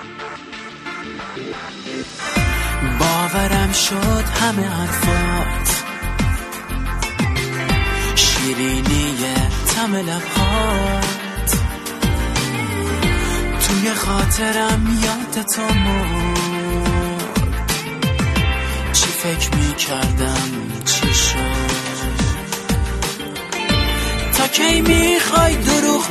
باورم شد همه حرفات شیرینی طعم لبهات توی خاطرم یادتو مرد. چی فکر میکردم چی شد؟ تا کی میخوای دروغ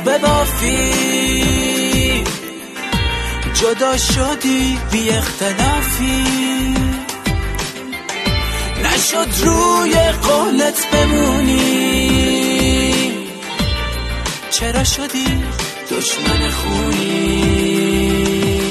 ببافی؟ جدا شدی بی اختلافی، نشد روی قولت بمونی. چرا شدی دشمن خونی؟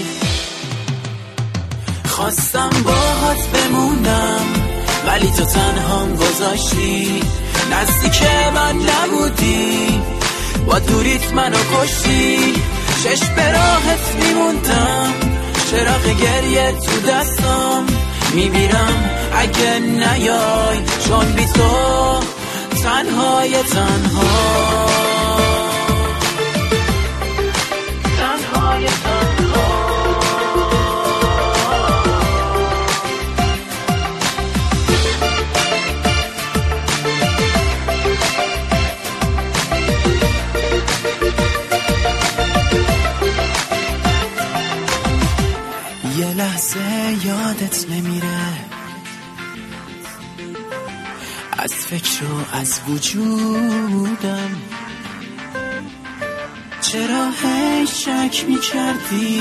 خواستم باهات بمونم ولی تو تنهام گذاشتی. نزدیک من نبودی، با دوریت منو کشتی. چشم به راهت میموندم، چراغ گریه تو دستم میبیرم اگه نیای، چون بی تو تنهای تنها. یه لحظه یادت نمیره از فکر و از وجودم. چرا هی شک میکردی؟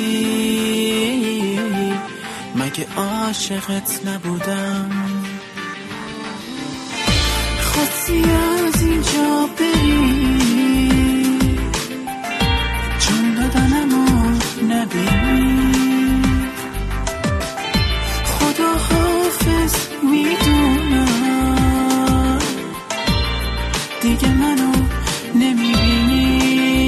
مگه عاشقت نبودم؟ خواستی از اینجا بری، جون دادنمو نبینی. خدا حافظ میدونم دیگه منو نمیبینی.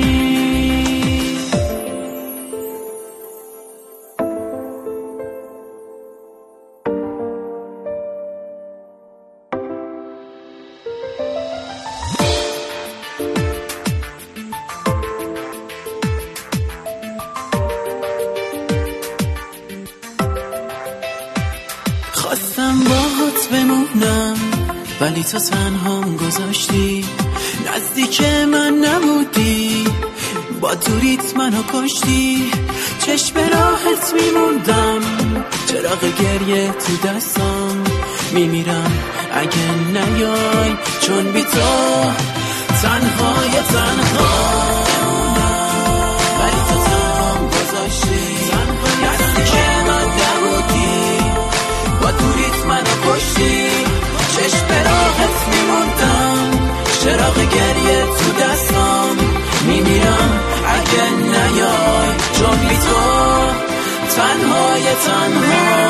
خواستم باهات بمونم ولی تو تنهام گذاشتی. نزدیک من نبودی، با دوریت منو کشتی. چشم به راهت میموندم، چراغ گریه تو دستم میمیرم اگه نیای، چون بی تو تنهای تنها. ولی تو تنهام گذاشتی. نزدیک من نبودی، با دوریت منو کشتی. چشم به راهت میموندم، چراغ گریه تو دستم میمیرم اگه نیای، چون بی تو تنهای تنها.